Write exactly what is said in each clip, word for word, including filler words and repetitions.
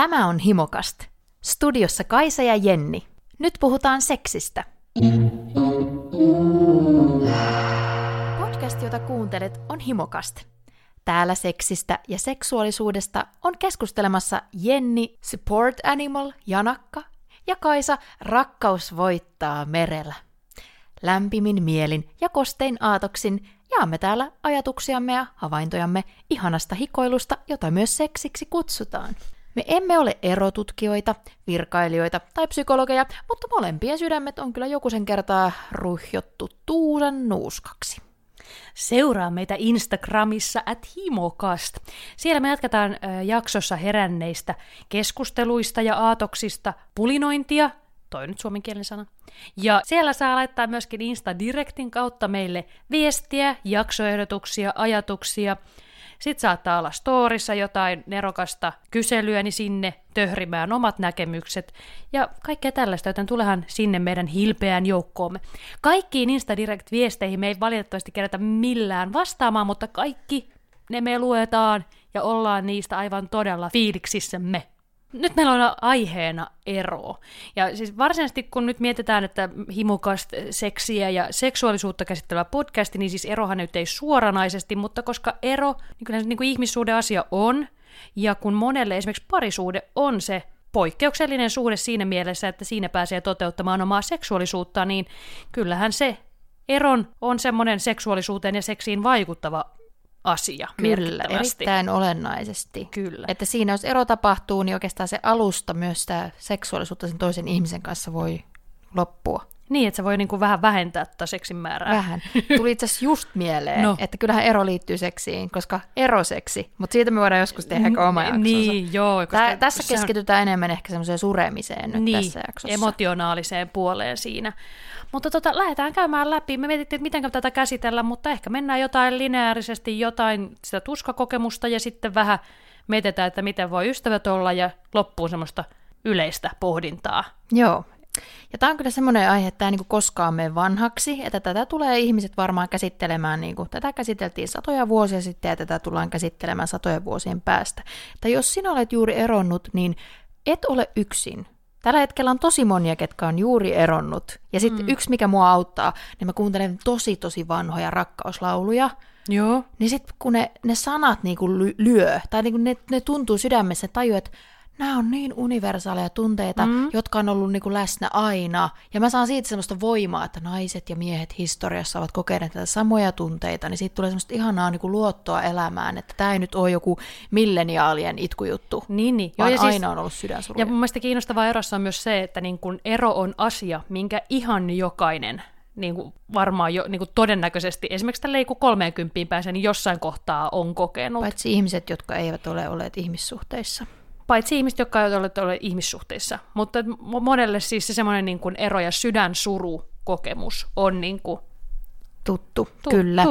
Tämä on Himokast. Studiossa Kaisa ja Jenni. Nyt puhutaan seksistä. Podcast, jota kuuntelet, on Himokast. Täällä seksistä ja seksuaalisuudesta on keskustelemassa Jenni, support animal, Janakka, ja Kaisa, rakkaus voittaa merellä. Lämpimin mielin ja kostein aatoksin jaamme täällä ajatuksiamme ja havaintojamme ihanasta hikoilusta, jota myös seksiksi kutsutaan. Me emme ole erotutkijoita, virkailijoita tai psykologeja, mutta molempien sydämet on kyllä jokusen kertaa ruhjottu tuusan nuuskaksi. Seuraa meitä Instagramissa at himokast. Siellä me jatketaan äh, jaksossa heränneistä keskusteluista ja aatoksista pulinointia, toi nyt suomenkielinen sana. Ja siellä saa laittaa myöskin Insta-direktin kautta meille viestiä, jaksoehdotuksia, ajatuksia. Sitten saattaa olla storissa jotain nerokasta kyselyä, niin sinne töhrimään omat näkemykset ja kaikkea tällaista, joten tulehan sinne meidän hilpeään joukkoomme. Kaikkiin Insta-direct-viesteihin me ei valitettavasti kerätä millään vastaamaan, mutta kaikki ne me luetaan ja ollaan niistä aivan todella fiiliksissämme. Nyt meillä on aiheena ero. Ja siis varsinaisesti kun nyt mietitään, että Himokast seksiä ja seksuaalisuutta käsittelevä podcasti, niin siis erohan nyt ei suoranaisesti, mutta koska ero, niin kyllä se niin kuin ihmissuhde asia on, ja kun monelle esimerkiksi parisuhde on se poikkeuksellinen suhde siinä mielessä, että siinä pääsee toteuttamaan omaa seksuaalisuutta, niin kyllähän se eron on semmoinen seksuaalisuuteen ja seksiin vaikuttava asia. Kyllä, erittäin olennaisesti. Kyllä. Että siinä jos ero tapahtuu, niin oikeastaan se alusta myös sitä seksuaalisuutta sen toisen ihmisen kanssa voi loppua. Niin, että se voi niinku vähän vähentää tätä seksin määrää. Vähän. Tuli itse asiassa just mieleen, no. että kyllähän ero liittyy seksiin, koska eroseksi, mutta siitä me voidaan joskus tehdä ehkä oma jaksonsa. Niin, joo. Koska Tää, tässä keskitytään on enemmän ehkä semmoiseen suremiseen nyt niin, tässä jaksossa. Emotionaaliseen puoleen siinä. Mutta tota, lähdetään käymään läpi. Me mietittiin, että miten tätä käsitellä, mutta ehkä mennään jotain lineaarisesti, jotain sitä tuskakokemusta ja sitten vähän mietitään, että miten voi ystävät olla ja loppuun semmoista yleistä pohdintaa. Joo. Ja tämä on kyllä semmoinen aihe, että tämä ei niin koskaan mene vanhaksi, että tätä tulee ihmiset varmaan käsittelemään, niin kuin tätä käsiteltiin satoja vuosia sitten ja tätä tullaan käsittelemään satojen vuosien päästä. Että jos sinä olet juuri eronnut, niin et ole yksin. Tällä hetkellä on tosi monia, ketkä on juuri eronnut. Ja sitten mm. yksi, mikä mua auttaa, niin mä kuuntelen tosi tosi vanhoja rakkauslauluja. Joo. Niin sitten kun ne, ne sanat niin kuin lyö, tai niin kuin ne, ne tuntuu sydämessä, ne tajuu, että nämä on niin universaaleja tunteita, mm. jotka on ollut niin kuin läsnä aina. Ja mä saan siitä semmoista voimaa, että naiset ja miehet historiassa ovat kokeneet näitä samoja tunteita, niin siitä tulee semmoista ihanaa niin kuin luottoa elämään, että tämä ei nyt ole joku milleniaalien itkujuttu, niin, niin. vaan Joo, aina siis, on ollut sydänsuruja. Ja mun mielestä kiinnostavaa erossa on myös se, että niin kun ero on asia, minkä ihan jokainen niin kuin varmaan jo, niin kuin todennäköisesti, esimerkiksi tällä kun kolmeenkymppiin pääsee, niin jossain kohtaa on kokenut. Paitsi ihmiset, jotka eivät ole olleet ihmissuhteissa. Paitsi ihmiset, jotka eivät ole olleet ihmissuhteissa. Mutta monelle siis se semmoinen niin kuin ero- ja sydänsuru-kokemus on niin kuin tuttu, tuttu. Kyllä.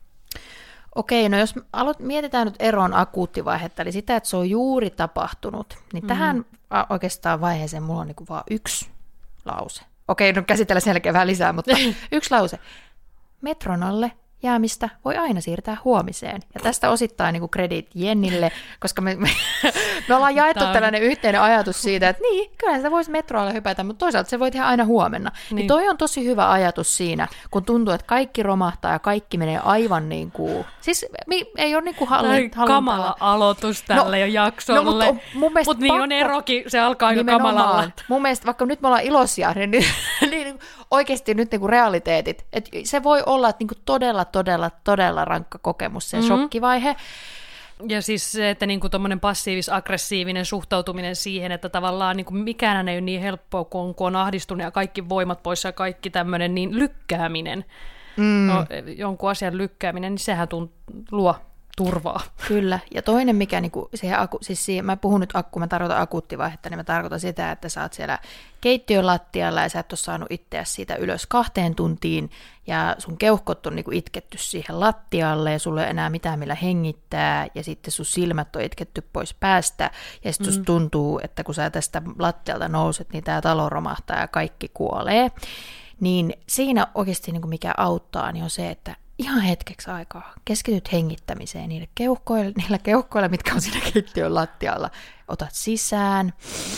Okei, no jos aloit, mietitään nyt eron akuuttivaihetta, eli sitä, että se on juuri tapahtunut, niin mm. tähän oikeastaan vaiheeseen mulla on niin kuin vaan yksi lause. Okei, no käsitellään sen jälkeen vähän lisää, mutta yksi lause. Metron alle jäämistä voi aina siirtää huomiseen. Ja tästä osittain niin kuin kredit Jennille, koska me, me, me ollaan jaettu Tämä... tällainen yhteinen ajatus siitä, että niin, kyllä sitä voisi metroalla hypätä, mutta toisaalta se voi tehdä aina huomenna. Niin. Niin toi on tosi hyvä ajatus siinä, kun tuntuu, että kaikki romahtaa ja kaikki menee aivan niin kuin, siis ei ole niin kuin hallintaa. Kamala aloitus tälle no, jo jaksolle, no, mutta mun Mut niin on erokin, se alkaa aika kamalalla. Mun mielestä, vaikka nyt me ollaan iloisia, niin, niin, niin oikeasti nyt niin kuin realiteetit, että se voi olla että niin kuin todella, todella, todella rankka kokemus, se mm-hmm. shokkivaihe. Ja siis se, että niinku tommoinen passiivis-aggressiivinen suhtautuminen siihen, että tavallaan niinku mikään ei ole niin helppoa, kun on ahdistunut ja kaikki voimat poissa ja kaikki tämmöinen, niin lykkääminen, mm. no, jonkun asian lykkääminen, niin sehän tunt, luo turvaa. Kyllä, ja toinen mikä, niinku, siihen, siis siihen, mä puhun nyt, kun mä tarkoitan akuuttivaihetta, niin mä tarkoitan sitä, että sä oot siellä keittiön lattialla ja sä et ole saanut itseäsi siitä ylös kahteen tuntiin, ja sun keuhkot on niinku itketty siihen lattialle, ja sulla ei enää mitään millä hengittää, ja sitten sun silmät on itketty pois päästä, ja sitten mm. tuntuu, että kun sä tästä lattialta nouset, niin tää talo romahtaa ja kaikki kuolee. Niin siinä oikeasti niin kuin mikä auttaa, niin on se, että ihan hetkeksi aikaa. Keskityt hengittämiseen niille keuhkoille, niillä keuhkoilla, mitkä on siinä keittiön lattialla. Otat sisään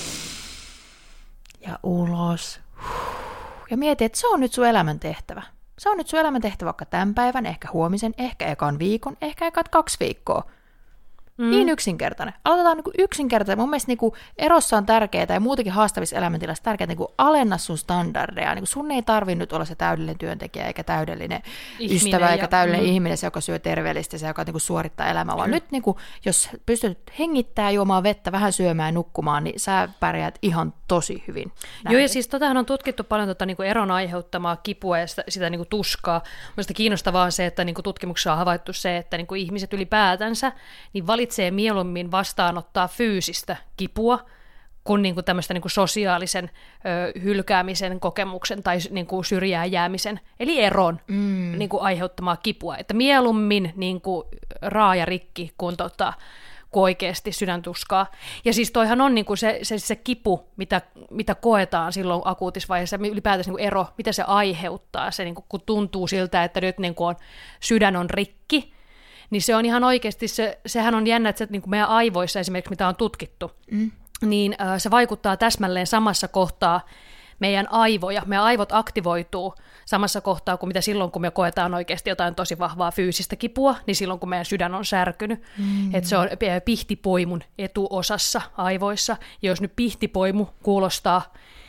ja ulos. Ja mieti, että se on nyt sun elämän tehtävä. Se on nyt sun elämän tehtävä vaikka tämän päivän, ehkä huomisen, ehkä ekan viikon, ehkä ekat kaksi viikkoa. Mm. Niin yksinkertainen. Aloitetaan niin yksinkertainen. Mun mielestä niin erossa on tärkeää ja muutenkin haastavissa elämäntilassa tärkeää niin alenna sun standardeja. Niin sun ei tarvitse nyt olla se täydellinen työntekijä, eikä täydellinen ihminen ystävä, ja, eikä täydellinen mm. ihminen, se, joka syö terveellisesti, se, joka niin suorittaa elämää. Vaan mm. nyt, niin kuin, jos pystyt hengittämään, juomaan vettä, vähän syömään ja nukkumaan, niin sä pärjäät ihan tosi hyvin. Näin. Joo, ja siis totahan on tutkittu paljon tota, niin kuin eron aiheuttamaa kipua ja sitä, sitä niin kuin tuskaa. Mielestäni kiinnostavaa on se, että niin kuin tutkimuksessa on havaittu se, että niin kuin ihmiset ylipäätänsä niin valitsee mieluummin vastaanottaa fyysistä kipua kuin, niin kuin tämmöistä niin kuin sosiaalisen ö, hylkäämisen kokemuksen tai niin kuin syrjään jäämisen, eli eron mm. niin kuin aiheuttamaa kipua. Että mieluummin niin kuin raaja rikki kuin, tota, kuin oikeasti sydäntuskaa. Ja siis toihan on niin kuin se, se, se kipu, mitä, mitä koetaan silloin akuutisvaiheessa, ylipäätänsä niin kuin ero, mitä se aiheuttaa, se, niin kuin, kun tuntuu siltä, että nyt niin kuin on, sydän on rikki, niin se on ihan oikeasti, se, sehän on jännä, että se, niin kuin meidän aivoissa esimerkiksi, mitä on tutkittu, mm. niin äh, se vaikuttaa täsmälleen samassa kohtaa meidän aivoja. Meidän aivot aktivoituu samassa kohtaa kuin mitä silloin, kun me koetaan oikeasti jotain tosi vahvaa fyysistä kipua, niin silloin, kun meidän sydän on särkynyt. Mm. Että se on pihtipoimun etuosassa aivoissa. Ja jos nyt pihtipoimu kuulostaa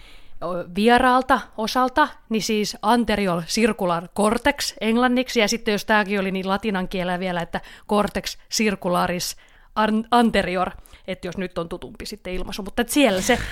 vieraalta osalta, niin siis anterior circular cortex englanniksi, ja sitten jos tämäkin oli niin latinan kielellä vielä, että cortex circularis anterior, että jos nyt on tutumpi sitten ilmaisu, mutta että siellä se,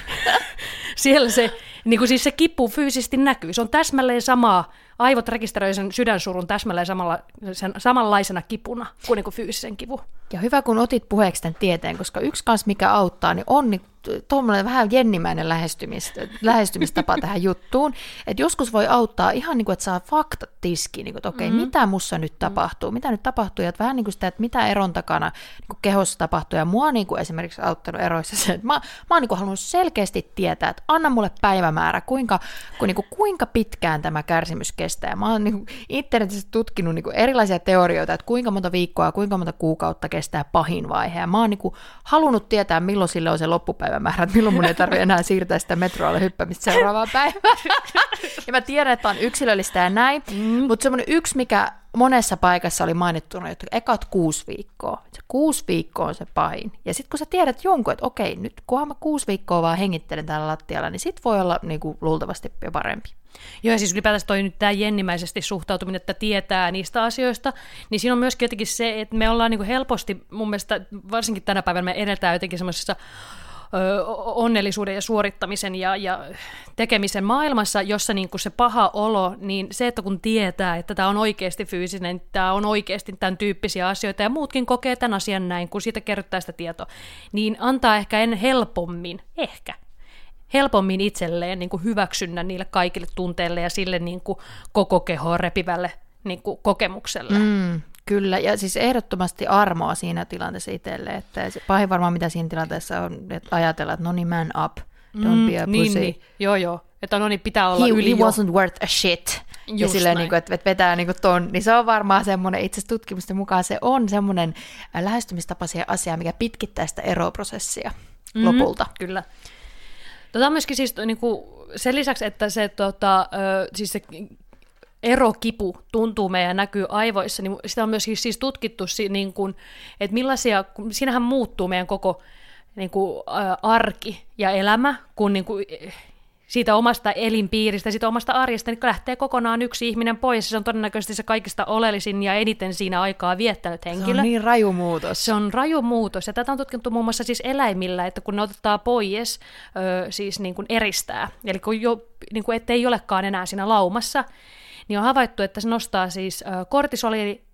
siellä se, niin kuin siis se kipu fyysisesti näkyy, se on täsmälleen samaa, aivot rekisteröi sen sydänsurun täsmälleen samalla, sen, samanlaisena kipuna kuin, niin kuin fyysisen kivu. Ja hyvä, kun otit puheeksi tämän tieteen, koska yksi kanssa, mikä auttaa, niin on niin tuommoinen vähän jennimäinen lähestymis, lähestymistapa tähän juttuun, että joskus voi auttaa ihan niin kuin, että saa faktat tiskiin, niin kuin, että okei, mm-hmm. mitä mussa nyt tapahtuu, mitä nyt tapahtuu, ja vähän niin kuin sitä, että mitä eron takana niin kuin kehossa tapahtuu, ja mua on niin kuin esimerkiksi auttanut eroissa se, että mä, mä oon niin kuin halunnut selkeästi tietää, että anna mulle päivämäärä, kuinka, kun, niin kuin, kuinka pitkään tämä kärsimys kestää. Mä oon niin kuin internetissä tutkinut niin kuin erilaisia teorioita, että kuinka monta viikkoa, kuinka monta kuukautta kestää pahin vaihe, ja mä oon niin kuin halunnut tietää, milloin sille on se loppupäivä määrä, että milloin mun ei tarvitse enää siirtää sitä metroalle hyppäämistä seuraavaan päivään. Ja mä tiedän, että on yksilöllistä ja näin, mm. mutta semmoinen yksi, mikä monessa paikassa oli mainittuna, että ekat kuusi viikkoa. Se kuusi viikkoa on se pahin. Ja sitten kun sä tiedät jonkun, että okei, nyt kunhan mä kuusi viikkoa vaan hengittelen täällä lattialla, niin sit voi olla niin kuin, luultavasti jo parempi. Joo, ja siis ylipäätänsä toi nyt tämä jennimäisesti suhtautuminen, että tietää niistä asioista, niin siinä on myöskin jotenkin se, että me ollaan niin kuin helposti, mun mielestä varsinkin tänä päivänä me edetään jotenkin semmoisessa onnellisuuden ja suorittamisen ja, ja tekemisen maailmassa, jossa niin kuin se paha olo, niin se, että kun tietää, että tämä on oikeasti fyysinen, tämä on oikeasti tämän tyyppisiä asioita ja muutkin kokee tämän asian näin, kun siitä kerrotaan sitä tietoa, niin antaa ehkä en helpommin, ehkä, helpommin itselleen niin kuin hyväksynnän niille kaikille tunteille ja sille niin kuin koko kehoa repivälle niin kuin kokemukselle. Mm. Kyllä, ja siis ehdottomasti armoa siinä tilanteessa itselle, että se pahin varmaan mitä siinä tilanteessa on, että ajatella, että no niin, man up, don't be a niin, pussy. Niin. Joo, joo, että no niin, pitää olla he, yli he jo. wasn't worth a shit. Just ja silleen, niin kuin, että vetää niin kuin ton, niin se on varmaan semmoinen, itse asiassa tutkimusten mukaan se on semmoinen lähestymistapa siihen asiaan, mikä pitkittää sitä eroprosessia mm-hmm. lopulta. Kyllä. Tota on myöskin siis niin kuin sen lisäksi, että se, tota, siis se erokipu tuntuu meidän näkyy aivoissa, niin sitä on myös siis tutkittu, niin kuin, että millaisia, siinähän muuttuu meidän koko niin kuin, arki ja elämä, kun niin kuin, siitä omasta elinpiiristä, siitä omasta arjesta, niin lähtee kokonaan yksi ihminen pois, se on todennäköisesti se kaikista oleellisin ja eniten siinä aikaa viettänyt henkilö. Se on niin raju muutos. Se on raju muutos, ja tätä on tutkittu muun muassa siis eläimillä, että kun ne otetaan pois, ö, siis niin kuin eristää, eli kun jo, niin kuin ettei olekaan enää siinä laumassa, niin on havaittu, että se nostaa siis kortisoli,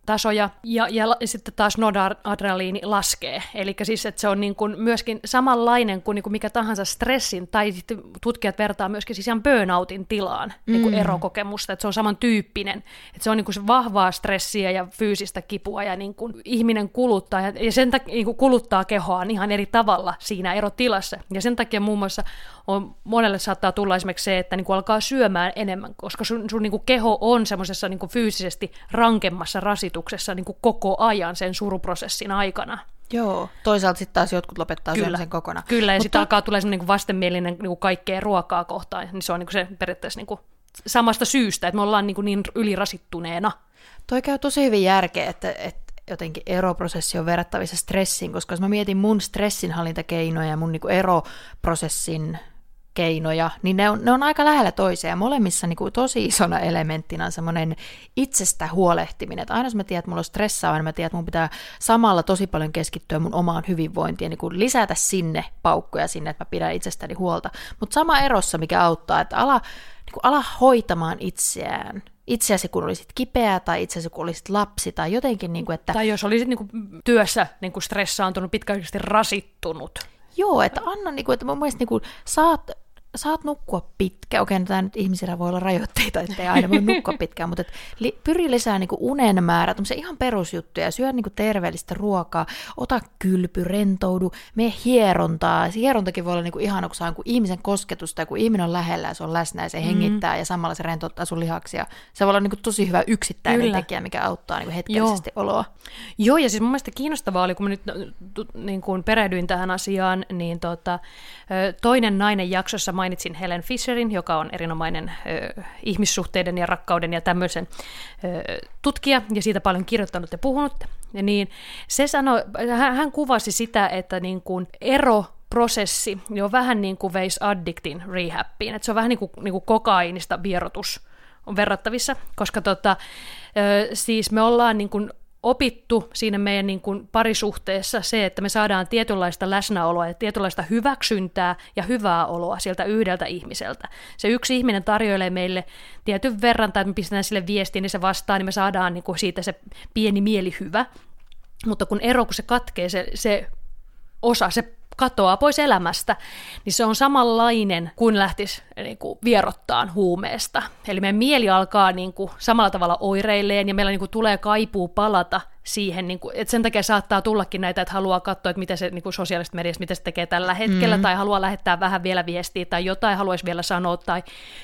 tasoja, ja, ja sitten taas noradrenaliini laskee. Eli siis, että se on niin kuin myöskin samanlainen kuin, niin kuin mikä tahansa stressin, tai sitten tutkijat vertaa myöskin siis ihan burnoutin tilaan mm. niin kuin erokokemusta, että se on samantyyppinen. Että se on niin kuin se vahvaa stressiä ja fyysistä kipua, ja niin kuin ihminen kuluttaa, ja, ja sen takia niin kuin kuluttaa kehoaan ihan eri tavalla siinä erotilassa. Ja sen takia muun muassa on, monelle saattaa tulla esimerkiksi se, että niin kuin alkaa syömään enemmän, koska sun, sun niin kuin keho on semmoisessa niin kuin fyysisesti rankemmassa rasituksessa niin kuin koko ajan sen suruprosessin aikana. Joo, toisaalta sitten taas jotkut lopettaa syömisen kokonaan. Kyllä, ja Mutta... sitten alkaa tulla semmoinen niin vastenmielinen niin kuin kaikkea ruokaa kohtaan, niin se on niin kuin se periaatteessa niin kuin samasta syystä, että me ollaan niin, kuin niin ylirasittuneena. Toi käy tosi hyvin järkeä, että, että jotenkin eroprosessi on verrattavissa stressiin, koska jos mä mietin mun stressinhallintakeinoja ja mun niin kuin eroprosessin keinoja, niin ne on, ne on aika lähellä toisiaan. Molemmissa niin kuin tosi isona elementtinä on semmoinen itsestä huolehtiminen. Että aina jos mä tiedän, että mulla on stressaava, niin mä tiedän, että mun pitää samalla tosi paljon keskittyä mun omaan hyvinvointiin, niin kuin lisätä sinne paukkuja sinne, että mä pidän itsestäni huolta. Mutta sama erossa, mikä auttaa, että ala, niin kuin ala hoitamaan itseään. Itseäsi kun olisit kipeä tai itseäsi kun olisit lapsi tai jotenkin, niin kuin, että... Tai jos olisit niin kuin työssä niin kuin stressaantunut, pitkäaikaisesti rasittunut. Joo, että anna, niin kuin, että mun mielestä niin kuin, saat... Saat nukkua pitkään. Okei, no tämä nyt ihmisillä voi olla rajoitteita, ettei aina voi nukkua pitkään, mutta et li, pyri lisää niinku unen määrää, ihan perusjuttuja, syö niinku terveellistä ruokaa, ota kylpy, rentoudu, mene hierontaa. Se hierontakin voi olla niinku ihana, kun saa niinku ihmisen kosketusta, ja kun ihminen on lähellä ja se on läsnä ja se mm-hmm. hengittää ja samalla se rentouttaa sun lihaksia. Se voi olla niinku tosi hyvä yksittäinen Kyllä. tekijä, mikä auttaa niinku hetkellisesti Joo. oloa. Joo, ja siis mun mielestä kiinnostavaa oli, kun mä nyt niin kun perehdyin tähän asiaan, niin tota, toinen nainen jaksossa mainitsin Helen Fisherin, joka on erinomainen ö, ihmissuhteiden ja rakkauden ja tämmöisen ö, tutkija, ja siitä paljon kirjoittanut ja puhunut. Ja niin se sanoi, hän, hän kuvasi sitä, että niin kuin eroprosessi on vähän niin kuin veisi addiktin rehabiin, että se on vähän niin kuin, niin kuin kokaiinista vierotus on verrattavissa, koska tota, ö, siis me ollaan niin kuin opittu siinä meidän niin kuin parisuhteessa se, että me saadaan tietynlaista läsnäoloa ja tietynlaista hyväksyntää ja hyvää oloa sieltä yhdeltä ihmiseltä. Se yksi ihminen tarjoilee meille tietyn verran, tai me pistetään sille viestiin, niin se vastaa, niin me saadaan niin kuin siitä se pieni mielihyvä. Mutta kun ero, kun se katkee, se, se osa, se katoaa pois elämästä, niin se on samanlainen kuin lähtisi niin kuin vierottaan huumeesta. Eli meidän mieli alkaa niin kuin samalla tavalla oireilleen, ja meillä niin kuin tulee kaipuu palata siihen, niin kuin, että sen takia saattaa tullakin näitä, että haluaa katsoa, että mitä se niin kuin sosiaalisesta mediasta, mitä se tekee tällä hetkellä, mm. tai haluaa lähettää vähän vielä viestiä, tai jotain haluaisi vielä sanoa, tai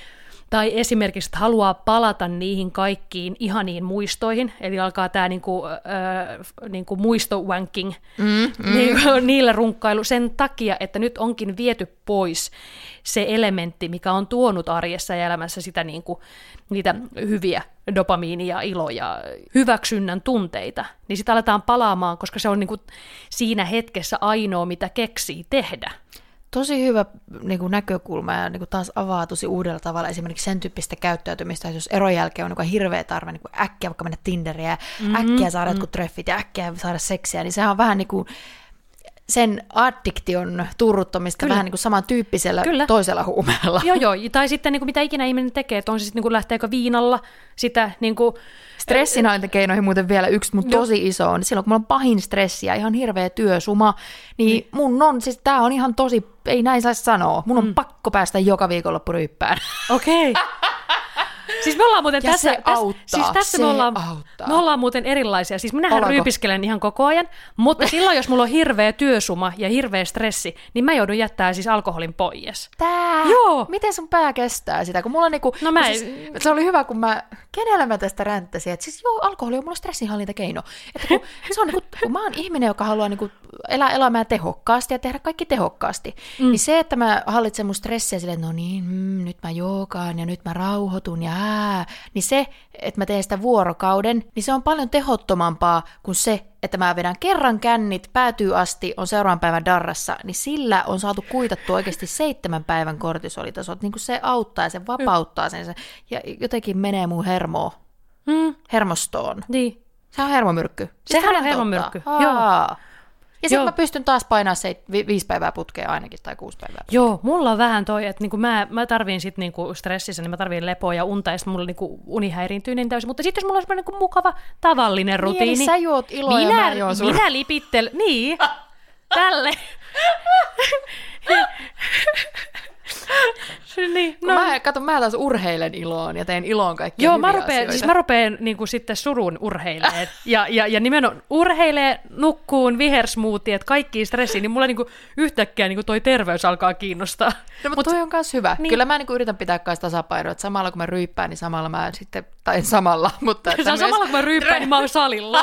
Tai esimerkiksi, että haluaa palata niihin kaikkiin ihaniin muistoihin, eli alkaa tämä niinku, äh, niinku muistowanking, mm, mm. Niinku, niillä runkkailu sen takia, että nyt onkin viety pois se elementti, mikä on tuonut arjessa ja elämässä sitä niinku, niitä hyviä dopamiinia, iloja, hyväksynnän tunteita, niin sitä aletaan palaamaan, koska se on niinku siinä hetkessä ainoa, mitä keksii tehdä. Tosi hyvä niin kuin näkökulma ja niin kuin taas avaa tosi uudella tavalla esimerkiksi sen tyyppistä käyttäytymistä, että jos eron jälkeen on niin kuin hirveä tarve niin kuin äkkiä vaikka mennä Tinderiin ja mm-hmm. äkkiä saada jotkut treffit ja äkkiä saada seksiä, niin sehän on vähän niin kuin sen addiktion turruttamista Kyllä. vähän niin kuin samantyyppisellä Kyllä. toisella huumeella. Joo, joo. Tai sitten niin kuin mitä ikinä ihminen tekee, että on se sitten niin kuin lähteekö viinalla sitä niin kuin stressinhallintakeinoihin muuten vielä yksi, mutta tosi iso on. Silloin kun mulla on pahin stressi ja ihan hirveä työsuma, niin mm. mun on, siis tää on ihan tosi, ei näin saisi sanoa, mun on mm. pakko päästä joka viikonloppu ryyppään. Okei. Okay. Siis me ollaan muuten ja tässä, se auttaa, tässä, siis tässä se me, ollaan, auttaa. me ollaan muuten erilaisia. Siis minähän ryypiskelen ihan koko ajan, mutta silloin jos mulla on hirveä työsuma ja hirveä stressi, niin mä joudun jättämään siis alkoholin pois. Tää? Joo. Miten sun pää kestää sitä? Kun mulla on niinku, no mä siis, se oli hyvä, kun mä, kenellä mä tästä ränttäsin, että siis joo, alkoholi on mulla stressinhallintakeino. Että kun, se on niinku, kun mä oon ihminen, joka haluaa niinku elää elämää tehokkaasti ja tehdä kaikki tehokkaasti, mm. niin se, että mä hallitsen mun stressiä silleen, että no niin, mm, nyt mä joogaan ja nyt mä rauhoitun ja ää, niin se, että mä teen sitä vuorokauden, niin se on paljon tehottomampaa kuin se, että mä vedän kerran kännit, päätyy asti, on seuraavan päivän darrassa, niin sillä on saatu kuitattua oikeasti seitsemän päivän kortisolitasot, niin kuin se auttaa ja se vapauttaa sen, ja jotenkin menee mun hermoon, mm. hermostoon. Niin. Se on hermomyrkky. Sehän on hermomyrkky, joo. Ja sitten mä pystyn taas painaa se vi- viisi päivää putkea ainakin, tai kuusi päivää putkea. Joo, mulla on vähän toi, että niinku mä, mä tarviin sit niinku stressissä, niin mä tarviin lepoa ja unta, ja sitten mulla niinku uni häiriintyy niin täysin. Mutta sitten jos mulla on semmoinen niinku mukava, tavallinen rutiini. Niin, sä juot iloa minä, ja mä juon sun. Minä lipittelen, niin, tälle. Niin, no. Mä, kato, mä taas urheilen iloon ja teen iloon kaikkia Joo, hyviä mä rupean, asioita. siis mä rupean niin kuin sitten surun urheileen. Ja, ja, ja nimenomaan urheilee, nukkuun, vihersmoothie, että kaikki stressiin, niin mulla niin kuin yhtäkkiä niin kuin toi terveys alkaa kiinnostaa. No, mutta Mut, toi on myös hyvä. Niin. Kyllä mä niin kuin yritän pitää kai tasapainoa, että samalla kun mä ryyppään, niin samalla mä sitten, tai samalla, mutta... Se on myös... samalla kun mä ryyppään, niin mä oon salilla.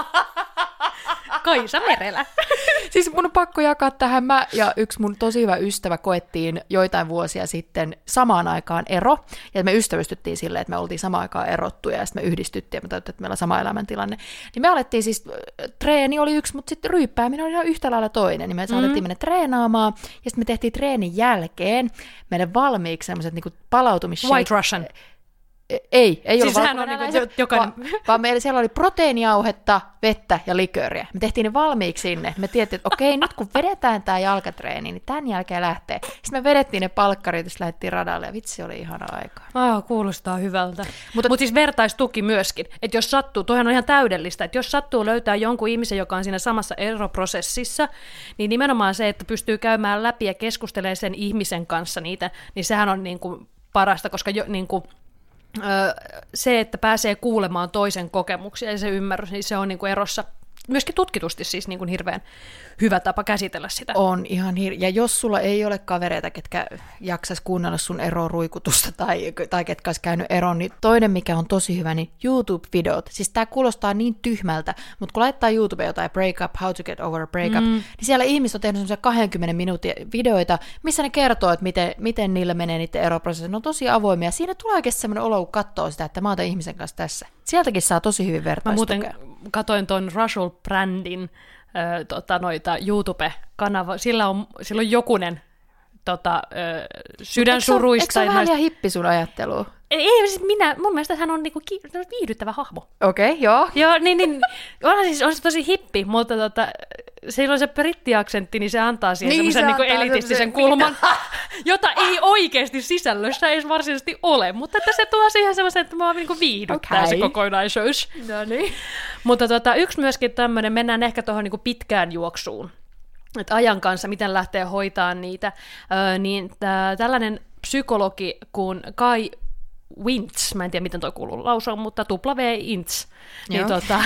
Kaisa Merelä. Siis mun on pakko jakaa tähän. Mä ja yksi mun tosi hyvä ystävä koettiin joitain vuosia sitten samaan aikaan ero. Ja me ystävystyttiin silleen, että me oltiin samaan aikaan erottuja ja sitten me yhdistyttiin ja me tajuttiin, että meillä on sama elämäntilanne. Niin me alettiin siis, treeni oli yksi, mutta sitten ryyppääminen oli ihan yhtä lailla toinen. Niin me mm-hmm. alettiin mennä treenaamaan ja sitten me tehtiin treenin jälkeen meille valmiiksi sellaiset niinku palautumis- White Russian. Ei, ei siis ollut sehän on niinku jokainen... vaan, vaan meillä siellä oli proteiinijauhetta, vettä ja likööriä. Me tehtiin ne valmiiksi sinne. Me tiedettiin, että okei, nyt kun vedetään tämä jalkatreeni, niin tämän jälkeen lähtee. Sitten me vedettiin ne palkkarit, ja lähdettiin radalle, ja vitsi, oli ihana aikaa. Ah, kuulostaa hyvältä. Mutta Mut, siis vertaistuki myöskin. Että jos sattuu, toihan on ihan täydellistä, että jos sattuu löytää jonkun ihmisen, joka on siinä samassa eroprosessissa, niin nimenomaan se, että pystyy käymään läpi ja keskustelemaan sen ihmisen kanssa niitä, niin sehän on niin kuin parasta, koska jo, niin kuin, se, että pääsee kuulemaan toisen kokemuksia ja se ymmärrys, niin se on niin kuin erossa myöskin tutkitusti siis niin kuin hirveän hyvä tapa käsitellä sitä. On ihan hir... Ja jos sulla ei ole kavereita, ketkä jaksais kuunnella sun eroruikutusta tai, tai ketkä olisi käynyt eron, niin toinen, mikä on tosi hyvä, niin YouTube-videot. Siis tää kuulostaa niin tyhmältä, mutta kun laittaa YouTubeen jotain break up, how to get over a breakup, mm. niin siellä ihmiset on tehnyt semmoisia kaksikymmentä minuutin videoita, missä ne kertoo, että miten, miten niillä menee niiden eroprosessi. Ne on tosi avoimia. Siinä tulee oikeasti semmoinen olo, kun katsoo sitä, että mä oon tämän ihmisen kanssa tässä. Sieltäkin saa tosi hyvin vertaistukea. Mä muuten katoin ton Russell Brandin Ö, tota, noita YouTube-kanava, sillä on, sillä on jokunen tota, ö, sydänsuruista. Eikö se ole vähän liian hippi sun ajattelua? Ei, ei siis minä, mun mielestä hän on niinku ki- viihdyttävä hahmo. Okei, okay, joo. Joo, niin, niin on, siis, on se tosi hippi, mutta tota, sillä on se brittiaksentti, niin se antaa siihen niin, semmoisen niinku elitistisen kulman, jota ei oikeasti sisällössä edes varsinaisesti ole, mutta että se tuo siihen semmoisen, että mua niinku viihdyttää okay. se kokonaisuus. No niin. Mutta tota, yksi myöskin tämmöinen, mennään ehkä tuohon niinku pitkään juoksuun, että ajan kanssa, miten lähtee hoitaan niitä, öö, niin tää, tällainen psykologi kuin Kai Wintz, mä en tiedä miten toi kuuluu lausua, mutta W-Intz, niin, tota,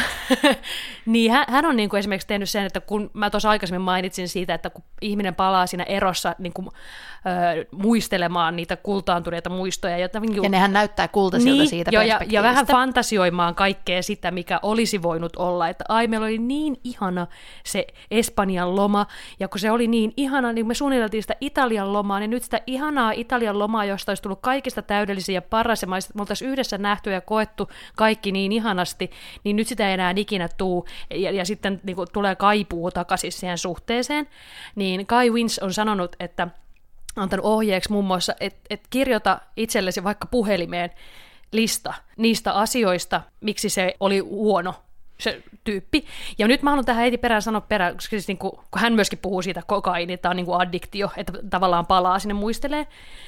niin hän, hän on niin kuin esimerkiksi tehnyt sen, että kun mä tuossa aikaisemmin mainitsin siitä, että kun ihminen palaa siinä erossa niin kuin, ö, muistelemaan niitä kultaantuneita muistoja. Ja, niin kuin, ja nehän näyttää kultaisilta niin, siitä jo, perspektiivistä. Ja, ja vähän fantasioimaan kaikkea sitä, mikä olisi voinut olla, että ai meillä oli niin ihana se Espanjan loma, ja kun se oli niin ihana, niin me suunniteltiin sitä Italian lomaa, niin nyt sitä ihanaa Italian lomaa, josta olisi tullut kaikista täydellisiä ja paras, ja me oltaisiin yhdessä nähty ja koettu kaikki niin ihanasti, niin nyt sitä ei enää ikinä tuu, ja, ja sitten niin kuin, tulee kaipuu takaisin siihen suhteeseen. Niin Kai Wintz on sanonut, että antanut ohjeeksi muun muassa, että et kirjoita itsellesi vaikka puhelimeen lista niistä asioista, miksi se oli huono se tyyppi. Ja nyt mä haluan tähän heti perään sanoa perään, koska siis niin kuin, kun hän myöskin puhuu siitä kokaini, että tämä on niin kuin addiktio, että tavallaan palaa sinne muistelee.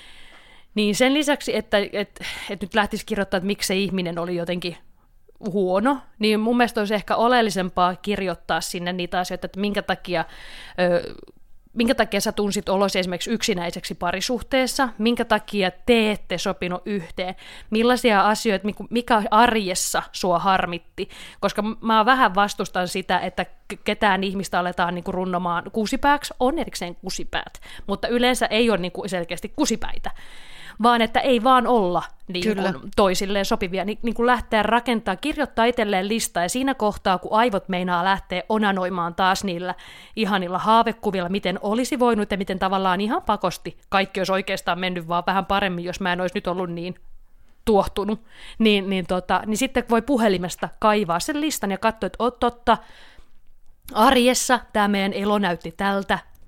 Niin sen lisäksi, että, että, että nyt lähtisi kirjoittaa, että miksi se ihminen oli jotenkin huono, niin mun mielestä olisi ehkä oleellisempaa kirjoittaa sinne niitä asioita, että minkä takia, ö, minkä takia sä tunsit olosi esimerkiksi yksinäiseksi parisuhteessa, minkä takia te ette sopinut yhteen, millaisia asioita, mikä arjessa sua harmitti, koska mä vähän vastustan sitä, että ketään ihmistä aletaan niinku runnomaan kusipääksi, on erikseen kusipäät, mutta yleensä ei ole niinku selkeästi kusipäitä, vaan että ei vaan olla niin kuin toisilleen sopivia, niin, niin kuin lähteä rakentamaan, kirjoittaa itselleen listaa, ja siinä kohtaa, kun aivot meinaa lähteä onanoimaan taas niillä ihanilla haavekuvilla, miten olisi voinut ja miten tavallaan ihan pakosti kaikki olisi oikeastaan mennyt vaan vähän paremmin, jos mä en olisi nyt ollut niin tuohtunut, niin, niin, tota, niin sitten voi puhelimesta kaivaa sen listan ja katsoa, että oot totta, arjessa tämä meidän elo näytti tältä,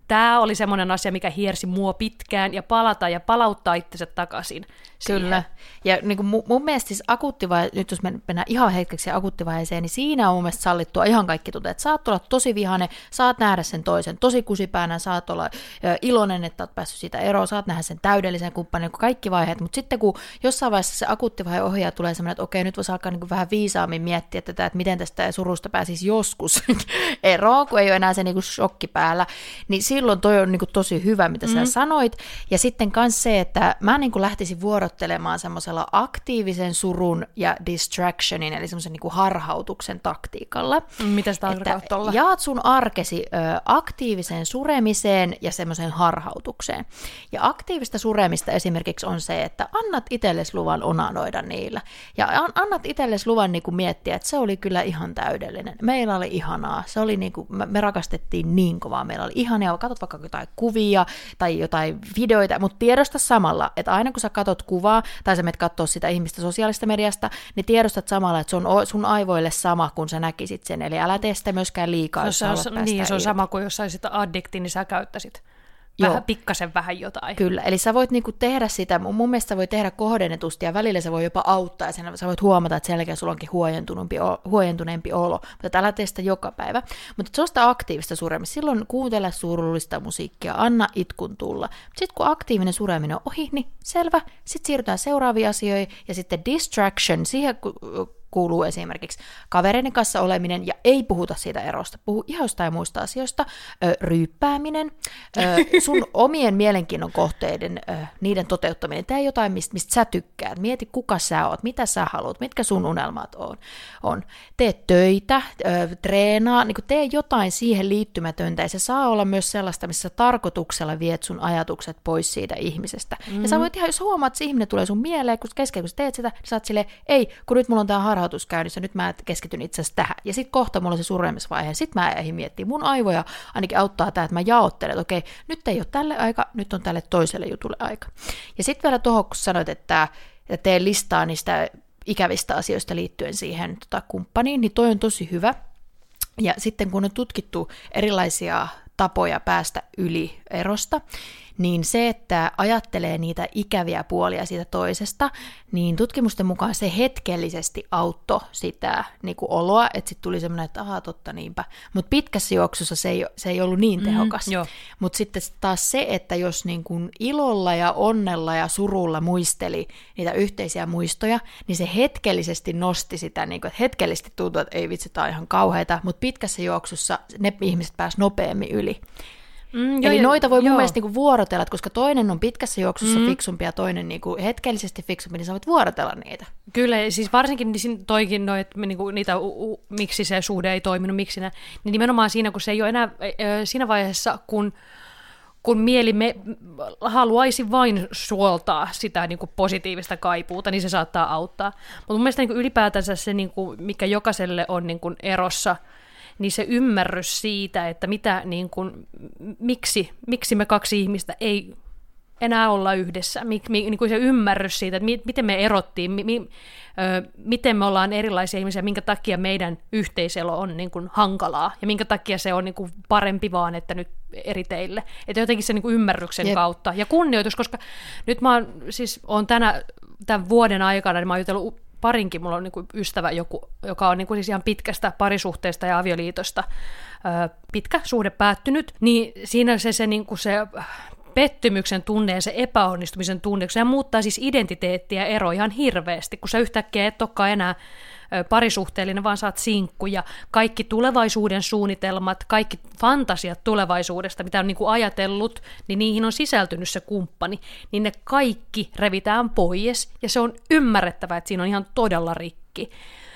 tämä oli semmoinen asia, mikä hiersi mua pitkään, ja palata ja palauttaa itsensä takaisin siihen. Kyllä. Ja niin kuin mun mielestä siis akuuttivaihe, nyt jos mennään ihan hetkeksi akuuttivaiheeseen, niin siinä on mun mielestä sallittua ihan kaikki tunteet. Saat olla tosi vihane, saat nähdä sen toisen tosi kusipäänä, saat olla iloinen, että oot päässyt siitä eroon, saat nähdä sen täydellisen kumppanin, kaikki vaiheet, mutta sitten kun jossain vaiheessa se akuuttivaihe ohjaa tulee semmoinen, että okei, nyt voisi alkaa niin kuin vähän viisaammin miettiä tätä, että miten tästä surusta pääsisi joskus eroon, kun ei ole enää se niin kuin shokki päällä, niin silloin toi on niin kuin tosi hyvä, mitä mm-hmm. sä sanoit. Ja sitten myös se, että mä niin kuin lähtisin vuorottelemaan semmoisella aktiivisen surun ja distractionin, eli semmoisen niin kuin harhautuksen taktiikalla. Mitä sitä tarkoittaa olla? Jaat sun arkesi ö, aktiiviseen suremiseen ja semmoiseen harhautukseen. Ja aktiivista suremista esimerkiksi on se, että annat itsellesi luvan onanoida niillä. Ja an, annat itsellesi luvan niin kuin miettiä, että se oli kyllä ihan täydellinen. Meillä oli ihanaa. Se oli niin kuin, me rakastettiin niin kovaa. Meillä oli ihania. Katot vaikka jotain kuvia tai jotain videoita, mutta tiedosta samalla, että aina kun sä katot kuvaa tai sä menet katsoa sitä ihmistä sosiaalista mediasta, niin tiedostat samalla, että se on sun aivoille sama, kun sä näkisit sen. Eli älä tee sitä myöskään liikaa, jos sä haluat päästä Niin, se on irti. sama kuin jos saisit addikti, niin sä käyttäisit vähän, pikkasen vähän jotain. Kyllä, eli sä voit niinku tehdä sitä, mun mielestä sä voit tehdä kohdennetusti ja välillä se voi jopa auttaa, ja sen, sä voit huomata, että sen jälkeen sulla onkin huojentuneempi, huojentuneempi olo, mutta älä tee sitä joka päivä. Mutta se on sitä aktiivista suremista, silloin kuuntele surullista musiikkia, anna itkun tulla. Sitten kun aktiivinen sureminen on ohi, niin selvä, sitten siirrytään seuraaviin asioihin, ja sitten distraction, siihen kuuluu esimerkiksi kavereiden kanssa oleminen ja ei puhuta siitä erosta. Puhu ihan jostain muista asioista. Ö, ryyppääminen, ö, sun omien mielenkiinnon kohteiden, ö, niiden toteuttaminen. Tee jotain, mistä, mistä sä tykkäät. Mieti, kuka sä oot, mitä sä haluat, mitkä sun unelmat on. on. Tee töitä, ö, treenaa, niin tee jotain siihen liittymätöntä. Ja se saa olla myös sellaista, missä tarkoituksella viet sun ajatukset pois siitä ihmisestä. Mm-hmm. Ja sä voit ihan, jos huomaat, että se ihminen tulee sun mieleen, kun keskellä kun sä teet sitä, niin sä oot silleen, ei, kun nyt mulla on tää harha käynnissä, nyt mä keskityn itse asiassa tähän. Ja sitten kohta mulla on se suremisvaihe. Sitten mä eihin miettiä. Mun aivoja ainakin auttaa tämä, että mä jaottelen, että okei, nyt ei ole tälle aika, nyt on tälle toiselle jutulle aika. Ja sitten vielä tuohon, kun sanoit, että, että tee listaa niistä ikävistä asioista liittyen siihen tota, kumppaniin, niin toi on tosi hyvä. Ja sitten kun on tutkittu erilaisia tapoja päästä yli erosta, niin se, että ajattelee niitä ikäviä puolia siitä toisesta, niin tutkimusten mukaan se hetkellisesti auttoi sitä niin kuin oloa, että sitten tuli semmoinen, että aha, totta niinpä. Mutta pitkässä juoksussa se ei, se ei ollut niin tehokas. Mm, mutta sitten taas se, että jos niin kuin ilolla ja onnella ja surulla muisteli niitä yhteisiä muistoja, niin se hetkellisesti nosti sitä, niin kuin, että hetkellisesti tuntui, että ei vitsi, tämä on ihan kauheata, mutta pitkässä juoksussa ne ihmiset pääsivät nopeammin yli. Mm, Eli jo, noita voi mun joo. mielestä niinku vuorotella, koska toinen on pitkässä juoksussa mm. fiksumpi ja toinen niinku hetkellisesti fiksumpi, niin sä voit vuorotella niitä. Kyllä, siis varsinkin toikin, no, että niinku, niitä, u, u, miksi se suhde ei toiminut, miksi ne, niin nimenomaan siinä, kun se ei ole enää siinä vaiheessa, kun, kun mieli me, haluaisi vain suoltaa sitä niinku positiivista kaipuuta, niin se saattaa auttaa. Mutta mun mielestä niinku ylipäätänsä se, niinku, mikä jokaiselle on niinku erossa, niin se ymmärrys siitä, että mitä, niin kuin, miksi, miksi me kaksi ihmistä ei enää olla yhdessä, mi, mi, niin kuin se ymmärrys siitä, että mi, miten me erottiin, mi, mi, ö, miten me ollaan erilaisia ihmisiä, minkä takia meidän yhteiselo on niin kuin hankalaa, ja minkä takia se on niin kuin parempi vaan, että nyt eri teille. Että jotenkin se niin kuin ymmärryksen Jep. kautta, ja kunnioitus, koska nyt mä oon, siis oon tänä, tämän vuoden aikana, niin mä oon jutellut parinkin, mulla on niin kuin ystävä, joku, joka on niin kuin siis ihan pitkästä parisuhteesta ja avioliitosta öö, pitkä suhde päättynyt, niin siinä se, se, niin kuin se pettymyksen tunne ja se epäonnistumisen tunne, kun se muuttaa siis identiteettiä ero ihan hirveästi, kun sä yhtäkkiä et olekaan enää parisuhteellinen, vaan saat sinkku ja kaikki tulevaisuuden suunnitelmat, kaikki fantasiat tulevaisuudesta, mitä on niin kuin ajatellut, niin niihin on sisältynyt se kumppani, niin ne kaikki revitään pois ja se on ymmärrettävää, että siinä on ihan todella rikki.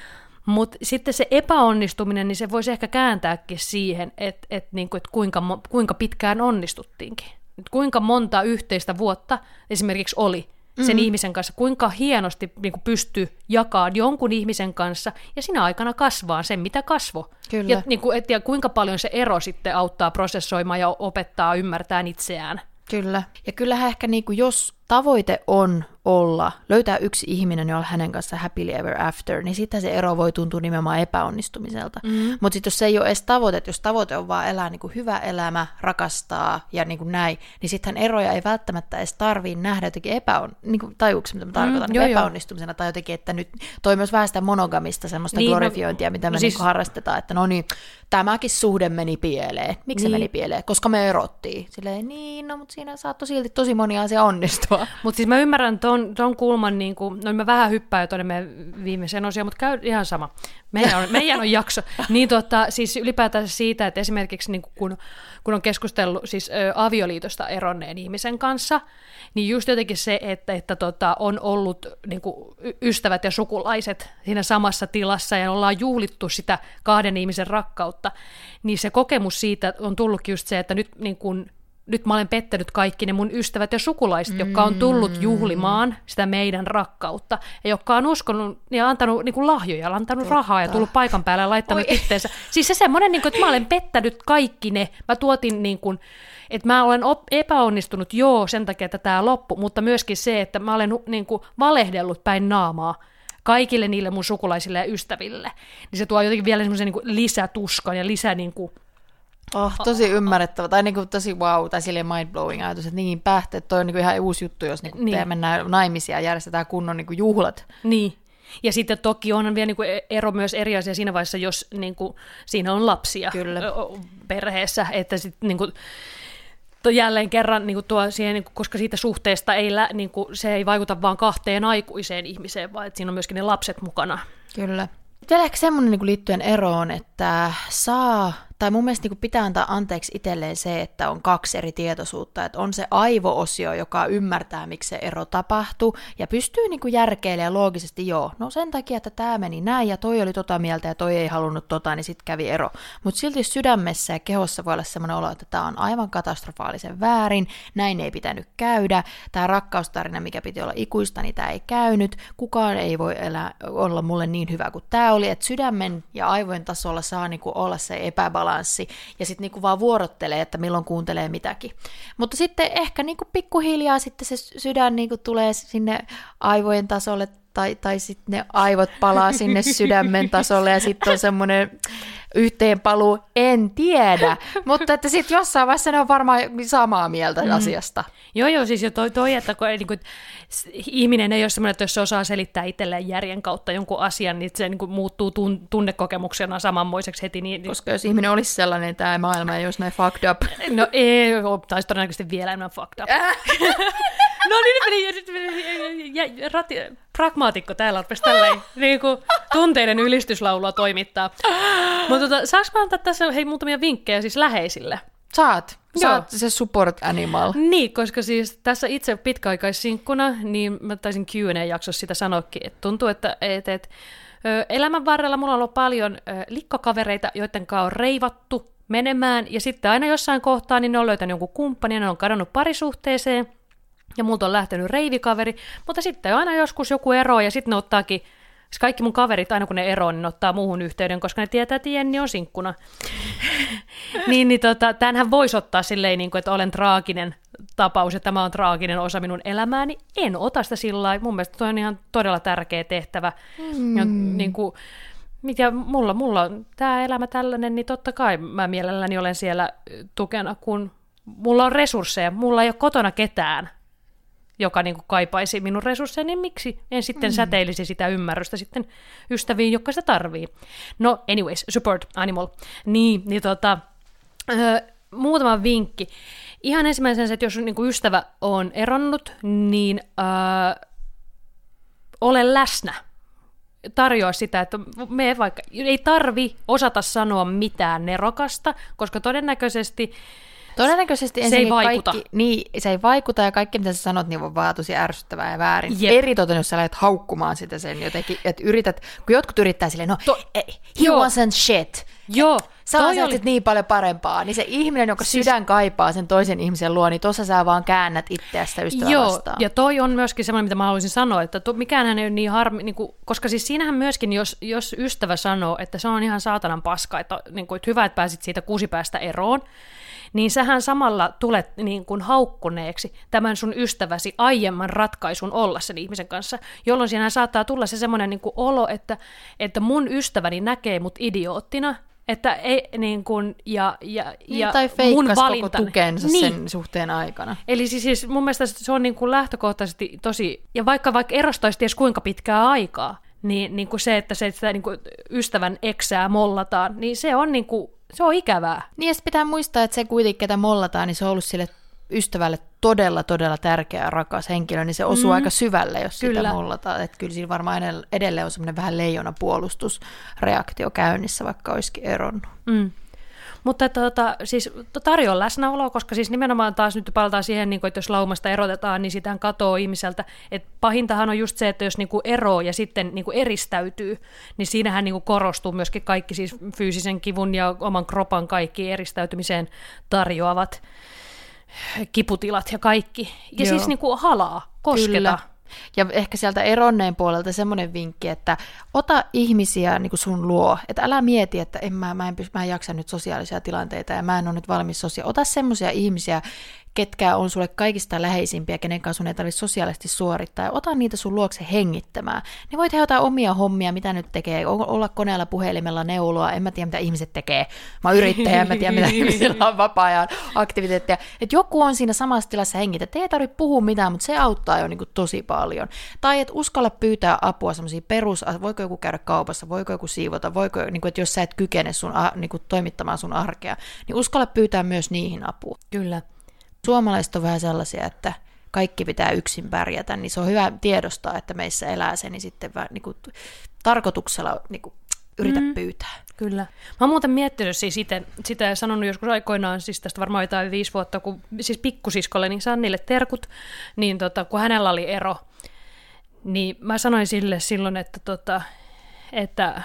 Mutta sitten se epäonnistuminen, niin se voisi ehkä kääntääkin siihen, että, että, niin kuin, että kuinka, kuinka pitkään onnistuttiinkin. Että kuinka monta yhteistä vuotta esimerkiksi oli sen mm-hmm. ihmisen kanssa, kuinka hienosti niin kuin pystyy jakamaan jonkun ihmisen kanssa ja siinä aikana kasvaa sen, mitä kasvo. Kyllä. Ja, niin kuin, et, ja kuinka paljon se ero sitten auttaa prosessoimaan ja opettaa ymmärtämään itseään. Kyllä. Ja kyllähän ehkä niin kuin, jos tavoite on olla, löytää yksi ihminen, jolla hänen kanssa happily ever after, niin sitten se ero voi tuntua nimenomaan epäonnistumiselta. Mm. Mutta sitten jos se ei ole edes tavoite, että jos tavoite on vaan elää niin kuin hyvä elämä, rakastaa ja niin kuin näin, niin sittenhän eroja ei välttämättä edes tarvii nähdä jotenkin epäon, niin kuin tajuuksi, mitä mä tarkoitan, mm, niin epäonnistumisena tai jotenkin, että nyt toi myös vähän sitä monogamista, semmoista niin, glorifiointia, no, mitä me no siis... niin harrastetaan, että no niin, tämäkin suhde meni pieleen. Miksi niin. se meni pieleen? Koska me erottiin. Silleen, niin, no, mutta siinä saattoi silti tosi moni asia onnistua. Mutta siis mä ymmärrän ton, ton kulman, niin kuin, no mä vähän hyppään jo tuonne meidän viimeiseen osioon, mutta käy ihan sama. Meidän on, meidän on jakso. Niin tota, siis ylipäätään siitä, että esimerkiksi niin kun, kun on keskustellut siis ä, avioliitosta eronneen ihmisen kanssa, niin just jotenkin se, että, että tota, on ollut niin kuin ystävät ja sukulaiset siinä samassa tilassa ja ollaan juhlittu sitä kahden ihmisen rakkautta, niin se kokemus siitä on tullutkin just se, että nyt, niin kuin, nyt mä olen pettänyt kaikki ne mun ystävät ja sukulaiset, mm. jotka on tullut juhlimaan sitä meidän rakkautta ja jotka on uskonut ja antanut niin kuin lahjoja, antanut Totta. rahaa ja tullut paikan päälle ja laittanut Oi. itteensä. Siis se semmoinen, niin kuin, että mä olen pettänyt kaikki ne, mä tuotin niin kuin, että mä olen op- epäonnistunut, joo, sen takia, että tämä loppu, mutta myöskin se, että mä olen niin kuin, valehdellut päin naamaa kaikille niille mun sukulaisille ja ystäville. Niin se tuo jotenkin vielä semmoisen niin kuin lisätuskan ja lisä... Niin kuin, oh, tosi ymmärrettävä, tai niin kuin tosi wow, tai silleen mind-blowing ajatus, että niin pähteet, toi on niin kuin ihan uusi juttu, jos niin kuin niin. mennään naimisia ja järjestetään kunnon niin kuin juhlat. Niin. Ja sitten toki onhan vielä niin kuin ero myös eri asia siinä vaiheessa, jos niin kuin, siinä on lapsia Kyllä. perheessä, että sitten... Niin kuin, jälleen kerran, niin kuin tuo siihen, niin kuin, koska siitä suhteesta ei, niin kuin, se ei vaikuta vain kahteen aikuiseen ihmiseen, vaan että siinä on myöskin ne lapset mukana. Kyllä. Vielä ehkä semmoinen niin kuin liittyen eroon, että saa, tai mun mielestä niin kuin pitää antaa anteeksi itselleen se, että on kaksi eri tietoisuutta, että on se aivo-osio, joka ymmärtää, miksi se ero tapahtuu, ja pystyy niin kuin järkeilemään loogisesti, joo, no sen takia, että tämä meni näin, ja toi oli tota mieltä, ja toi ei halunnut tota, niin sitten kävi ero. Mutta silti sydämessä ja kehossa voi olla semmoinen olo, että tämä on aivan katastrofaalisen väärin, näin ei pitänyt käydä, tämä rakkaustarina, mikä piti olla ikuista, niin tämä ei käynyt, kukaan ei voi elää, olla mulle niin hyvä kuin tämä oli, että sydämen ja aivojen tasolla saa niin kuin olla se epäbalanssi, ja sitten niinku vaan vuorottelee, että milloin kuuntelee mitäkin. Mutta sitten ehkä niinku pikkuhiljaa sitten se sydän niinku tulee sinne aivojen tasolle, tai, tai sitten ne aivot palaa sinne sydämen tasolle, ja sitten on semmoinen yhteenpaluu, en tiedä, mutta että sitten jossain vaiheessa ne on varmaan samaa mieltä mm. asiasta. Joo, joo, siis jo toi, toi että kun, niin kuin, ihminen ei ole semmoinen, että jos se osaa selittää itselleen järjen kautta jonkun asian, niin se niin kuin, muuttuu tun, tunnekokemuksena samanmoiseksi heti. Niin, Koska jos ihminen olisi sellainen, tämä maailma ei olisi näin fucked up. No ei, taisi todennäköisesti vielä enemmän fucked up. No niin, nyt meni, nyt meni ja, ja, rati, pragmaatikko täällä rupesi tälleen niin kuin tunteiden ylistyslaulua toimittaa. Mutta tota, saanko mä antaa tässä hei, muutamia vinkkejä siis läheisille? Saat. Saat se support animal. Niin, koska siis tässä itse pitkäaikaisinkkuna, niin mä taisin Q and A-jaksossa sitä sanoakin, että tuntuu, että et, et, ö, elämän varrella mulla on ollut paljon ö, likkokavereita, joiden kanssa on reivattu menemään, ja sitten aina jossain kohtaa niin ne on löytänyt jonkun kumppanin, ja ne on kadonnut parisuhteeseen, ja multa on lähtenyt reivikaveri, mutta sitten aina joskus joku ero, ja sitten ne ottaakin, siis kaikki mun kaverit, aina kun ne eroon, niin ne ottaa muuhun yhteyden, koska ne tietää, että Jenni on sinkkuna. niin, niin tota, tämänhän voisi ottaa silleen, niin kuin, että olen traaginen tapaus, ja tämä on traaginen osa minun elämääni. En ota sitä sillä lailla. Mun mielestä toi on ihan todella tärkeä tehtävä. Mm. Ja, niin kuin, ja mulla, mulla on tämä elämä tällainen, niin totta kai mä mielelläni olen siellä tukena, kun mulla on resursseja. Mulla ei ole kotona ketään, joka niin kuin kaipaisi minun resursseja, niin miksi en sitten mm. säteilisi sitä ymmärrystä sitten ystäviin, jotka sitä tarvii. No anyways, support animal. Niin, niin tota, ö, muutama vinkki. Ihan ensimmäisenä se, että jos niin kuin ystävä on eronnut, niin ö, ole läsnä. Tarjoa sitä, että me vaikka ei tarvi osata sanoa mitään nerokasta, koska todennäköisesti Todennäköisesti se ei vaikuta. Kaikki, niin, se ei vaikuta, ja kaikki mitä sä sanot, niin on vaan tosi ärsyttävää ja väärin. Jep. Eritoten, jos sä lähdet haukkumaan sitä sen jotenkin, että yrität, kun jotkut yrittää silleen, no, to, he joo. wasn't shit. Joo. Sä oli niin paljon parempaa, niin se ihminen, joka siis sydän kaipaa sen toisen ihmisen luo, niin tuossa sä vaan käännät itseästä ystävää joo, vastaan. Ja toi on myöskin semmoinen, mitä mä haluaisin sanoa, että to, mikäänhän ei ole niin harmi, niin kuin, koska siis siinähän myöskin, jos, jos ystävä sanoo, että se on ihan saatanan paska, että, niin kuin, että hyvä, että pääsit siitä kusipäästä eroon, niin sähän samalla tulet niin kuin haukkuneeksi tämän sun ystäväsi aiemman ratkaisun olla sen ihmisen kanssa, jolloin siinä saattaa tulla se semmoinen niin kuin olo, että, että mun ystäväni näkee mut idioottina, että ei, niin kuin, ja, ja, niin, ja tai mun feikkas koko valintani. tukensa niin. sen suhteen aikana. Eli siis, siis mun mielestä se on niin kuin lähtökohtaisesti tosi, ja vaikka vaikka erostaisi ties kuinka pitkää aikaa, niin, niin kuin se, että se, sitä niin kuin ystävän eksää mollataan, niin se on, niin kuin, se on ikävää. Niin ja pitää muistaa, että se kuitenkin, ketä mollataan, niin se on ollut sille ystävälle todella, todella tärkeä ja rakas henkilö, niin se osuu mm. aika syvälle, jos kyllä. sitä mollataan. Että kyllä siinä varmaan edelleen on semmoinen vähän leijona puolustusreaktio käynnissä, vaikka olisikin eronnut. Mm. Mutta tota, siis tarjoa läsnäoloa, koska siis nimenomaan taas nyt palataan siihen, että jos laumasta erotetaan, niin sitähän katoo ihmiseltä. Et pahintahan on just se, että jos niinku eroo ja sitten niinku eristäytyy, niin siinähän niinku korostuu myöskin kaikki siis fyysisen kivun ja oman kropan kaikki eristäytymiseen tarjoavat kiputilat ja kaikki. Ja Joo. siis niinku halaa, kosketa. Kyllä. Ja ehkä sieltä eronneen puolelta semmoinen vinkki, että ota ihmisiä niin kuin sun luo, että älä mieti, että en mä, mä, en, mä en jaksa nyt sosiaalisia tilanteita ja mä en ole nyt valmis sosiaalisia. Ota semmoisia ihmisiä, ketkä on sulle kaikista läheisimpiä, kenen kanssa sun ei tarvitse sosiaalisesti suorittaa, ja ota niitä sun luokse hengittämään. Niin voit tehdä jotain omia hommia, mitä nyt tekee, olla koneella, puhelimella, neuloa, en mä tiedä, mitä ihmiset tekee. Mä oon yrittäjä, en mä tiedä, mitä ihmisillä on vapaa-ajan aktiviteetteja. Että joku on siinä samassa tilassa hengitä, että ei tarvitse puhua mitään, mutta se auttaa jo niin kuin tosi paljon. Tai että uskalla pyytää apua semmoisia perus, voiko joku käydä kaupassa, voiko joku siivota, voiko, niin kuin, että jos sä et kykene sun, niin kuin, toimittamaan sun arkea, niin uskalla pyytää myös niihin apua. Kyllä. Suomalaiset on vähän sellaisia, että kaikki pitää yksin pärjätä, niin se on hyvä tiedostaa, että meissä elää se, niin sitten vähän niin kuin, tarkoituksella niin kuin, yritä mm, pyytää. Kyllä. Mä oon muuten miettinyt siis itse, sitä ja sanonut joskus aikoinaan, siis tästä varmaan jotain viisi vuotta, kun siis pikkusiskolle, niin Sannille terkut, niin tota, kun hänellä oli ero, niin mä sanoin sille silloin, että, tota, että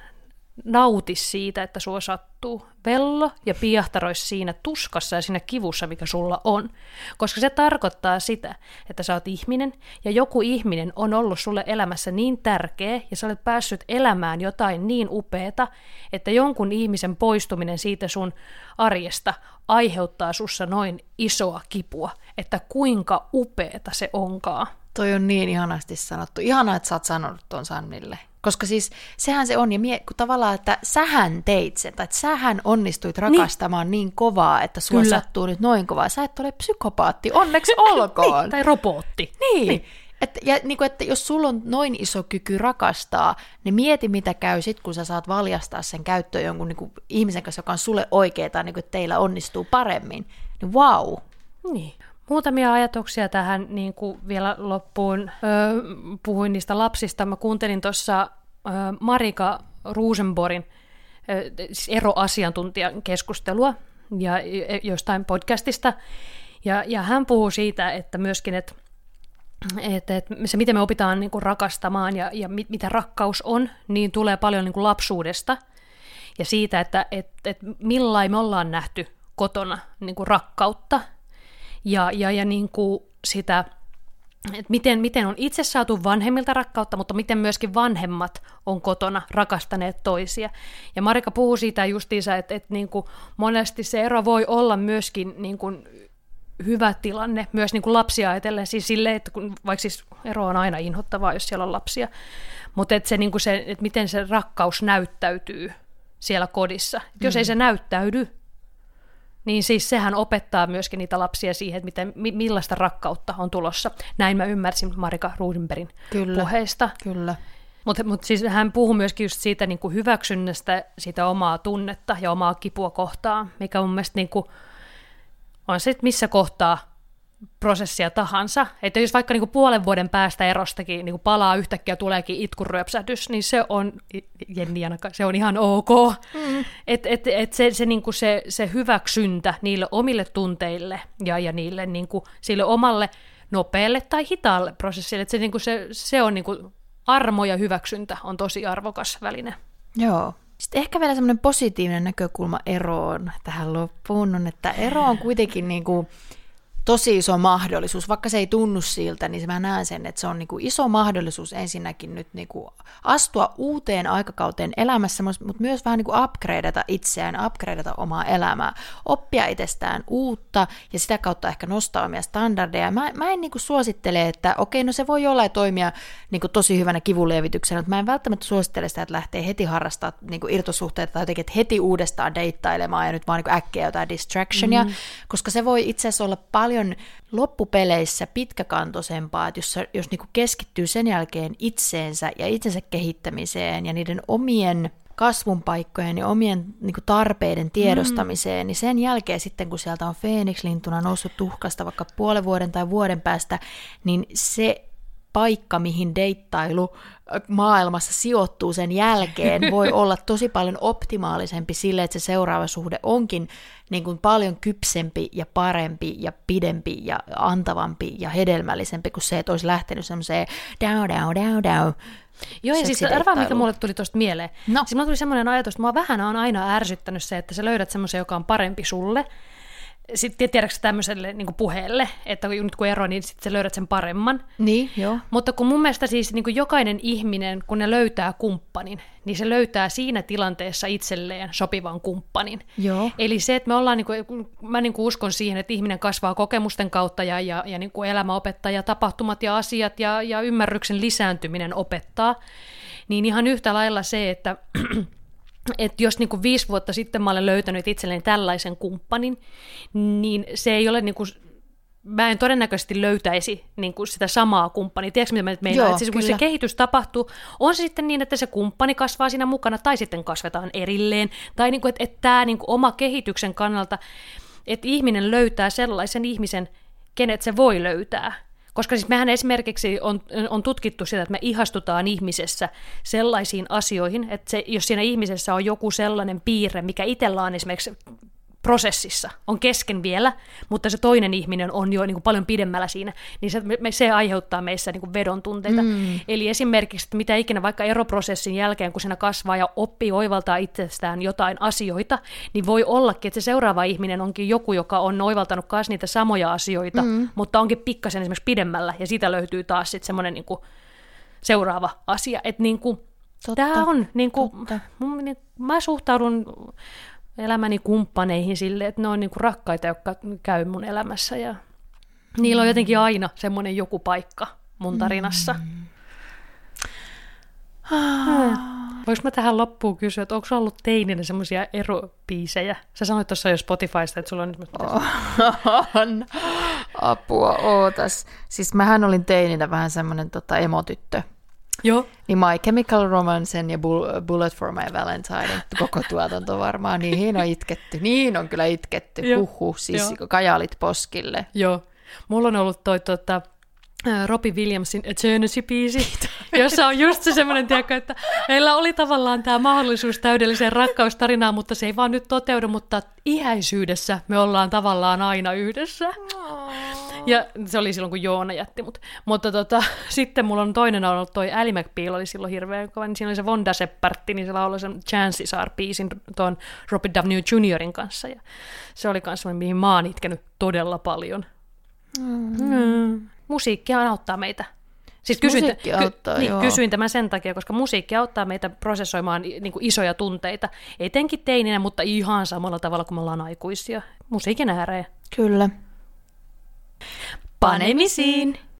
nauti siitä, että sua sattuu. Vello ja piahtarois siinä tuskassa ja siinä kivussa, mikä sulla on. Koska se tarkoittaa sitä, että sä oot ihminen ja joku ihminen on ollut sulle elämässä niin tärkeä ja sä olet päässyt elämään jotain niin upeata, että jonkun ihmisen poistuminen siitä sun arjesta aiheuttaa sussa noin isoa kipua, että kuinka upeata se onkaan. Toi on niin ihanasti sanottu. Ihanaa, että sä oot sanonut ton Sannille. Koska siis sehän se on, ja mie, kun tavallaan, että sähän teit sen, tai että sähän onnistuit rakastamaan niin, niin kovaa, että sua Kyllä. sattuu nyt noin kovaa. Sä et ole psykopaatti, onneksi olkoon. niin, tai robotti. Niin, niin. Et, ja niin kuin, että jos sulla on noin iso kyky rakastaa, niin mieti mitä käy sit, kun sä saat valjastaa sen käyttöön jonkun niin kuin ihmisen kanssa, joka on sulle oikeeta, niin kuin, että teillä onnistuu paremmin. Niin vau. Niin. Muutamia ajatuksia tähän niin kuin vielä loppuun. Öö, puhuin niistä lapsista. Mä kuuntelin tuossa öö, Marika Rosenborgin öö, eroasiantuntijan keskustelua ja jostain podcastista. Ja, ja hän puhuu siitä, että myöskin, että, että, että se miten me opitaan niin kuin rakastamaan ja, ja mit, mitä rakkaus on, niin tulee paljon niin kuin lapsuudesta. Ja siitä, että, että, että millain me ollaan nähty kotona niin kuin rakkautta. Ja, ja, ja niin kuin sitä, että miten, miten on itse saatu vanhemmilta rakkautta, mutta miten myöskin vanhemmat on kotona rakastaneet toisia. Ja Marika puhuu siitä justiinsa, että, että niin kuin monesti se ero voi olla myöskin niin kuin hyvä tilanne, myös niin kuin lapsia ajatellen, siis silleen, että kun, vaikka siis ero on aina inhottavaa, jos siellä on lapsia, mutta että, se, niin kuin se, että miten se rakkaus näyttäytyy siellä kodissa. Mm. Jos ei se näyttäydy, niin siis sehän opettaa myöskin niitä lapsia siihen, että miten, millaista rakkautta on tulossa. Näin mä ymmärsin Marika Rosenbergin kyllä, puheesta. Kyllä. Mutta mut siis hän puhui myöskin just siitä niin kuin hyväksynnästä, sitä omaa tunnetta ja omaa kipua kohtaan, mikä mun mielestä niin kuin on se, että missä kohtaa prosessia tahansa. Että jos vaikka niin kuin puolen vuoden päästä erostakin niin kuin palaa yhtäkkiä tuleekin itkuryöpsähdys, niin se on, Jenni Janaka, se on ihan ok. Mm. Että et, et se, se, niin kuin se, se hyväksyntä niille omille tunteille ja, ja niille niin kuin, sille omalle nopealle tai hitaalle prosessille, että se, niin kuin se, se on niin kuin, armo ja hyväksyntä on tosi arvokas väline. Joo. Sitten ehkä vielä semmoinen positiivinen näkökulma eroon tähän loppuun on, että ero on kuitenkin niin kuin tosi iso mahdollisuus, vaikka se ei tunnu siltä, niin mä näen sen, että se on niinku iso mahdollisuus ensinnäkin nyt niinku astua uuteen aikakauteen elämässä, mutta myös vähän niinku upgradeata itseään, upgradeata omaa elämää, oppia itsestään uutta ja sitä kautta ehkä nostaa omia standardeja. Mä, mä en niinku suosittele, että okei, no se voi olla ja toimia niinku tosi hyvänä kivunlievityksenä, mutta mä en välttämättä suosittele sitä, että lähtee heti harrastamaan niinku irtosuhteita tai jotenkin, että heti uudestaan deittailemaan ja nyt vaan niinku äkkiä jotain distractionia, mm. koska se voi itse asiassa olla paljon loppupeleissä pitkäkantoisempaa, että jos, jos niinku keskittyy sen jälkeen itseensä ja itsensä kehittämiseen ja niiden omien kasvun paikkojen ja omien niinku tarpeiden tiedostamiseen, mm. niin sen jälkeen sitten, kun sieltä on Feeniks-lintuna noussut tuhkasta vaikka puolen vuoden tai vuoden päästä, niin se paikka, mihin deittailu maailmassa sijoittuu sen jälkeen, voi olla tosi paljon optimaalisempi sille, että se seuraava suhde onkin niin kuin paljon kypsempi ja parempi ja pidempi ja antavampi ja hedelmällisempi kuin se, että olisi lähtenyt semmoiseen down, down, down, down. Joo, ja siis arvaa, mikä mulle tuli tuosta mieleen. No. Siis mulle tuli semmoinen ajatus, että mua vähän on aina ärsyttänyt se, että sä löydät semmoisen, joka on parempi sulle. Sitten tiedätkö tämmöiselle niin kuin puheelle, että nyt kun ero, niin sitten sä löydät sen paremman. Niin, joo. Mutta kun mun mielestä siis niin kuin jokainen ihminen, kun ne löytää kumppanin, niin se löytää siinä tilanteessa itselleen sopivan kumppanin. Joo. Eli se, että me ollaan, niin kuin, mä niin kuin uskon siihen, että ihminen kasvaa kokemusten kautta ja, ja, ja niin kuin elämä opettaa ja tapahtumat ja asiat ja, ja ymmärryksen lisääntyminen opettaa, niin ihan yhtä lailla se, että että jos niinku viisi vuotta sitten mä olen löytänyt itselleni tällaisen kumppanin, niin se ei ole, niinku, mä en todennäköisesti löytäisi niinku sitä samaa kumppania. Tiedätkö, mitä mä nyt meinaan? Joo, siis, kun se kehitys tapahtuu, on se sitten niin, että se kumppani kasvaa siinä mukana, tai sitten kasvetaan erilleen, tai niinku, että et tämä niinku oma kehityksen kannalta, että ihminen löytää sellaisen ihmisen, kenet se voi löytää. Koska siis mehän esimerkiksi on, on tutkittu sitä, että me ihastutaan ihmisessä sellaisiin asioihin, että se, jos siinä ihmisessä on joku sellainen piirre, mikä itsellä on esimerkiksi prosessissa, on kesken vielä, mutta se toinen ihminen on jo niin kuin paljon pidemmällä siinä, niin se, me, se aiheuttaa meissä niin kuin vedon tunteita. Mm. Eli esimerkiksi, että mitä ikinä vaikka eroprosessin jälkeen, kun siinä kasvaa ja oppii oivaltaa itsestään jotain asioita, niin voi ollakin, että se seuraava ihminen onkin joku, joka on oivaltanut myös niitä samoja asioita, mm. mutta onkin pikkasen esimerkiksi pidemmällä, ja siitä löytyy taas sitten semmoinen niin kuin seuraava asia. Että niin kuin, tämä on, niin kuin, mun, niin, mä suhtaudun elämäni kumppaneihin silleen, että ne on niinku rakkaita, jotka käy mun elämässä ja niillä on jotenkin aina semmoinen joku paikka mun tarinassa. Mm. Hmm. Voinko mä tähän loppuun kysyä, että onko sulla ollut teininä semmoisia erobiisejä? Sä sanoit tuossa jo Spotifysta, että sulla on nyt... On. Apua, ootas. Siis mähän olin teininä vähän semmoinen tota, emotyttö. Joo. Niin My Chemical Romancen ja Bullet for My Valentine koko tuotanto varmaan, niihin on itketty. Niin on kyllä itketty, huhhuh, siis Joo. kajaalit poskille. Joo. Mulla on ollut toi tota, Robbie Williamsin Eternity-biisi, jossa on just se semmoinen, tiedäkö, että meillä oli tavallaan tämä mahdollisuus täydelliseen rakkaustarinaan, mutta se ei vaan nyt toteudu, mutta iäisyydessä me ollaan tavallaan aina yhdessä. Oh. Ja se oli silloin, kun Joona jätti mut. Mutta tota, sitten mulla on toinen on ollut toi Ally McBeal, oli silloin hirveän kova, niin siinä oli se Vonda Seppartti, niin se lauloi sen Chances Are-biisin tuon Robert Downey juniorin kanssa. Ja se oli myös semmoinen, mihin mä oon itkenyt todella paljon. Mm. Mm. Musiikkia auttaa meitä. Siis kysyin, musiikki auttaa, ky- niin, kysyin tämän sen takia, koska musiikki auttaa meitä prosessoimaan niin kuin isoja tunteita, etenkin teininä, mutta ihan samalla tavalla kuin me ollaan aikuisia. Musiikin ääreen. Kyllä. Panemisiin!